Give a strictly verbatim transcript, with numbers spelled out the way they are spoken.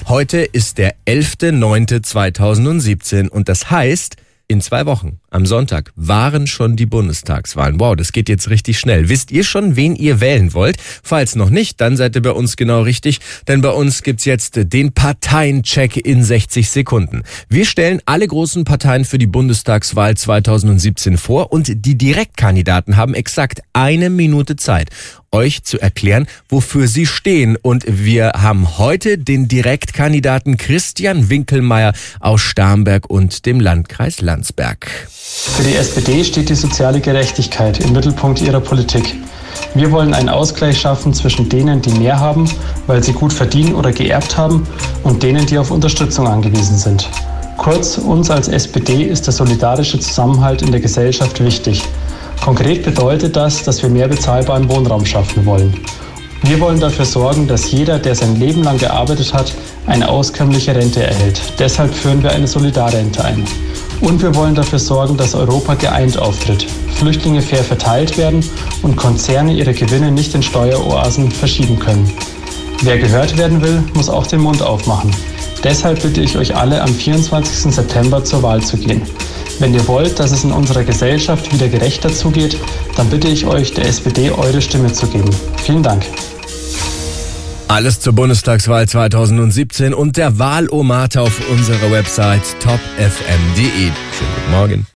Heute ist der elfter neunter zweitausendsiebzehn und das heißt, in zwei Wochen, am Sonntag, waren schon die Bundestagswahlen. Wow, das geht jetzt richtig schnell. Wisst ihr schon, wen ihr wählen wollt? Falls noch nicht, dann seid ihr bei uns genau richtig, denn bei uns gibt's jetzt den Parteiencheck in sechzig Sekunden. Wir stellen alle großen Parteien für die Bundestagswahl zweitausendsiebzehn vor und die Direktkandidaten haben exakt eine Minute Zeit, euch zu erklären, wofür sie stehen. Und wir haben heute den Direktkandidaten Christian Winkelmeier aus Starnberg und dem Landkreis Landsberg. Für die S P D steht die soziale Gerechtigkeit im Mittelpunkt ihrer Politik. Wir wollen einen Ausgleich schaffen zwischen denen, die mehr haben, weil sie gut verdienen oder geerbt haben, und denen, die auf Unterstützung angewiesen sind. Kurz, uns als S P D ist der solidarische Zusammenhalt in der Gesellschaft wichtig. Konkret bedeutet das, dass wir mehr bezahlbaren Wohnraum schaffen wollen. Wir wollen dafür sorgen, dass jeder, der sein Leben lang gearbeitet hat, eine auskömmliche Rente erhält. Deshalb führen wir eine Solidarrente ein. Und wir wollen dafür sorgen, dass Europa geeint auftritt, Flüchtlinge fair verteilt werden und Konzerne ihre Gewinne nicht in Steueroasen verschieben können. Wer gehört werden will, muss auch den Mund aufmachen. Deshalb bitte ich euch alle, am vierundzwanzigsten September zur Wahl zu gehen. Wenn ihr wollt, dass es in unserer Gesellschaft wieder gerechter zugeht, dann bitte ich euch, der S P D eure Stimme zu geben. Vielen Dank. Alles zur Bundestagswahl zweitausendsiebzehn und der Wahlomate auf unserer Website top f m punkt d e. Schönen guten Morgen.